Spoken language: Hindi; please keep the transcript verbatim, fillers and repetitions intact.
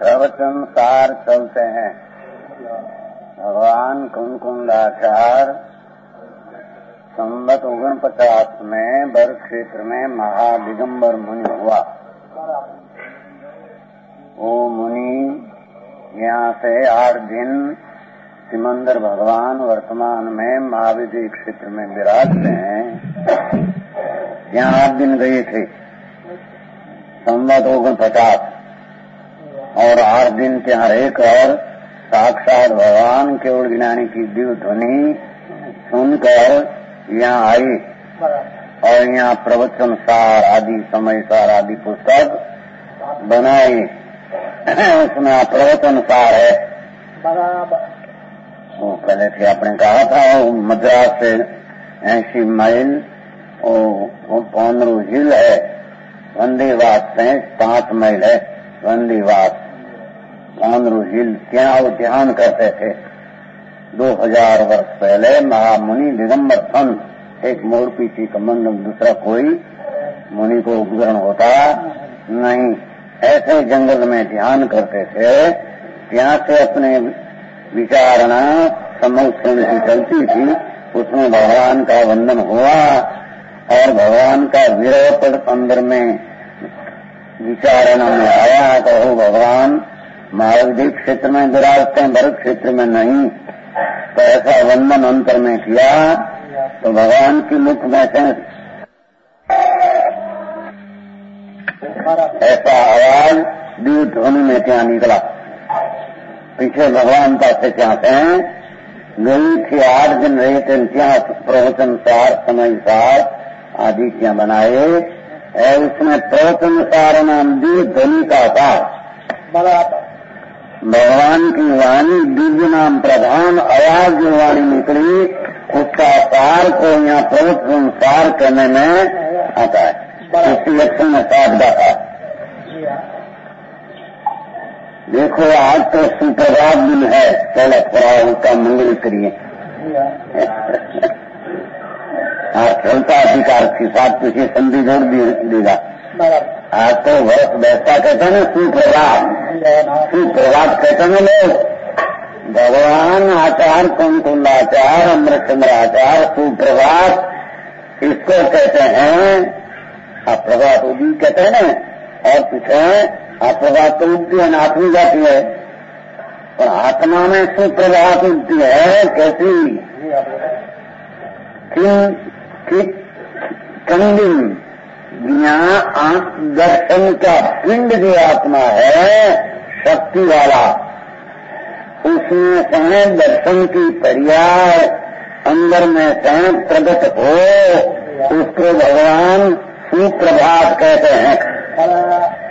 प्रवचन सार चलते हैं। भगवान कुंकुंडाचार्य संवत ओगन पचास में बर क्षेत्र में महादिगंबर मुनि हुआ। वो मुनि यहाँ से आठ दिन सिमंदर भगवान वर्तमान में महाविद्य क्षेत्र में विराजते हैं। यहाँ आठ दिन गए थे संवत ओगन पचास और आठ दिन ત્યાં रहकर साक्षात भगवान केवल ज्ञानी की दिव्य ध्वनि सुनकर यहाँ आई और यहाँ प्रवचन सार आदि समय सार आदि पुस्तक बनाई। उसमें प्रवचन सार है। वो पहले थे आपने कहा था वो मद्रास से ऐसी माइल वो पौनरू हिल है, वंदीवास से पांच माइल है वंदीवास पौनरू हिल। क्या वो ध्यान करते थे दो हजार वर्ष पहले महामुनि दिगंबर संत। एक मोर पीछे का मंडल दूसरा कोई मुनि को उपकरण होता नहीं। ऐसे जंगल में ध्यान करते थे। यहाँ से अपने विचारणा समूह की चलती थी। उसमें भगवान का वंदन हुआ और भगवान का विरह पर अंदर में विचारणा में आया। कहो भगवान महाविद्य क्षेत्र में विराजते हैं, भरत क्षेत्र में नहीं। तो ऐसा वंदन अंतर में किया तो भगवान की मुख में से ऐसा आवाज दिव्य ध्वनि में क्या निकला। पीछे भगवान पास क्या से गई थी। आठ दिन रहे थे क्या प्रवचन सार समय सार आदि क्या बनाए। उसमें प्रवचन सार नाम दिव्य ध्वनि का था। भगवान की वाणी दिव्य नाम प्रधान आवाज जो वाणी निकली उसका सार को यहाँ प्रवचन सार करने में आता है। इसी लक्षण में साथ था। देखो आज तो सुप्रभात दिन है, पहले थोड़ा उसका मंगल करिए। आज चलता अधिकार के साथ किसी संधि जोड़ देगा। आज तो वर्ष बैठता कहते हैं ना सुप्रभात। सुप्रभात कहते हैं लोग। भगवान आचार्य कुंकुंडाचार्य अमृतचंद्र आचार्य सुप्रभात इसको कहते हैं। अप्रभात उदी कहते हैं ना। और पीछे अप्रभात तो उठती है नाथनी जाती है और आत्मा में सुप्रभात उठती है। कैसी कंडिन यहाँ दर्शन का पिंड जो आत्मा है शक्ति वाला, उसमें से दर्शन की पर्याय अंदर में से प्रकट हो उसको भगवान सुप्रभात कहते हैं।